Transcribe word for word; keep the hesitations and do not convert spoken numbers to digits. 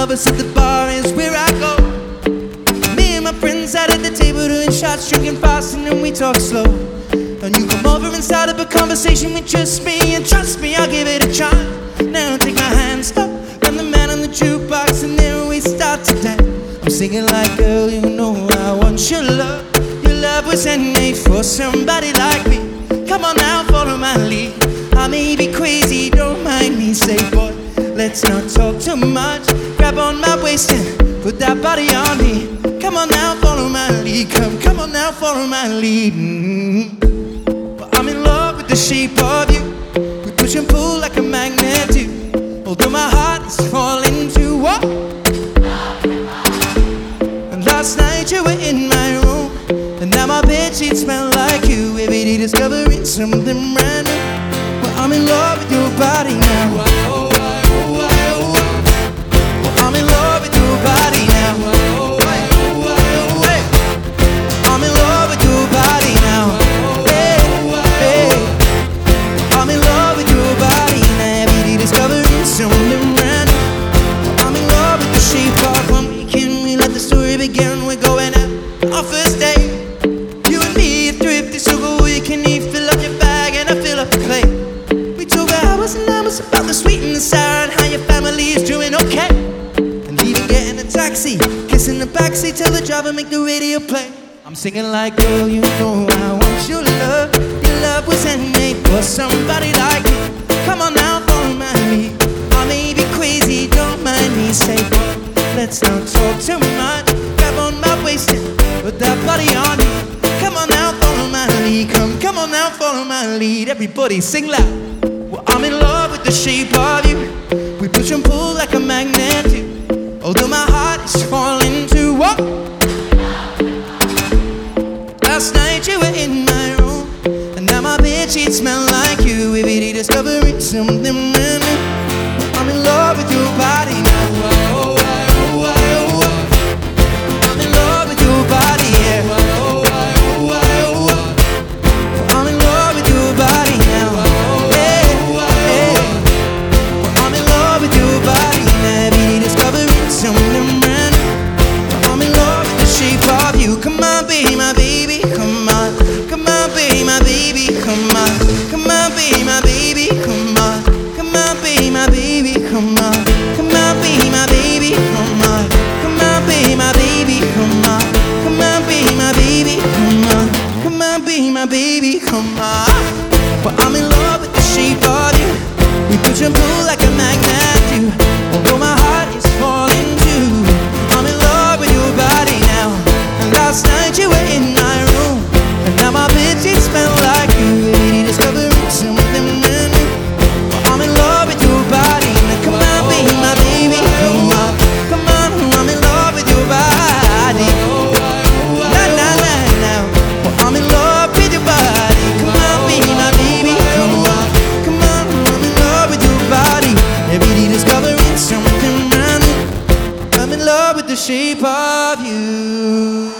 lovers at the bar is where I go. Me and my friends sat at the table doing shots, drinking fast, and then we talk slow. And you come over and start up a conversation with just me, and trust me, I'll give it a try. Now take my hand, stop, I'm the man on the jukebox, and then we start to dance. I'm singing like, girl, you know I want your love. Your love was handmade for somebody like me. Come on now, follow my lead. I may be crazy, don't mind me. Say, boy, let's not talk too much. Grab on my waist and put that body on me. Come on now, follow my lead. Come, come on now, follow my lead. Mm-hmm. Well, I'm in love with the shape of you. We push and pull like a magnet do. Although my heart is falling to what? And last night you were in my room, and now my bedsheets smell like you. Every day discovering something brand new. Well, I'm in love with your body now. Well, I'm in love with your body now. Hey. I'm in love with your body now. Hey, hey. I'm in love with your body now. Every day discovering something brand new. I'm in love with the shape of one weekend. We let the story begin. We're going out our first day. You and me are thrifty, so go we can eat. Fill up your bag and I fill up the plate. We talk hours and hours about the sweet and the sour, and how your family is doing okay. And even getting a taxi, kissing the backseat, tell the driver make the radio play. I'm singing like, girl, you know I want your love. Your love was handmade for somebody like me. Come on now, follow my lead. I may be crazy, don't mind me. Say, boy, let's not talk too much. Grab on my waist and put that body on me. Come on now, follow my lead. Come, come on now, follow my lead. Everybody sing loud. Well, I'm in love with the shape of you. We push and pull like a magnet do. Although my heart is falling to what? Last night you were in my room, and now my bedsheets smell like you. Every day discovering something brand new. Well, I'm in love with your body now. Oh, oh, oh, oh, oh. I'm in love with your body, yeah. Oh, oh, oh, oh. I'm in love with your body now. Hey, hey. I'm in love with your body now. Every day discovering something brand new. I'm in love with the shape of you. Come on, be my baby. Come on, come on, be my baby. Come on, come on, be my baby. Come on, come on, be my baby. Come on, come on, be my baby. Come on, come on, be my baby. Come on, come on, be my baby. Come on, come on, be my baby. Come on. Well, I'm in love with the shape of you. We push and pull like a magnet do. Although my heart is falling too. I'm in love with your body now. And last night you were in my room, and now my bedsheets smell like you. Every day discovering something brand new. Well, I'm in love with your body. Now come on, be my baby. Come on, come on, I'm in love with your body. Na na na na. Well, I'm in love with your body. Come on, be my baby. Come on, come on, I'm in love with your body. Every day discovering something brand new. I'm in love with the shape of you.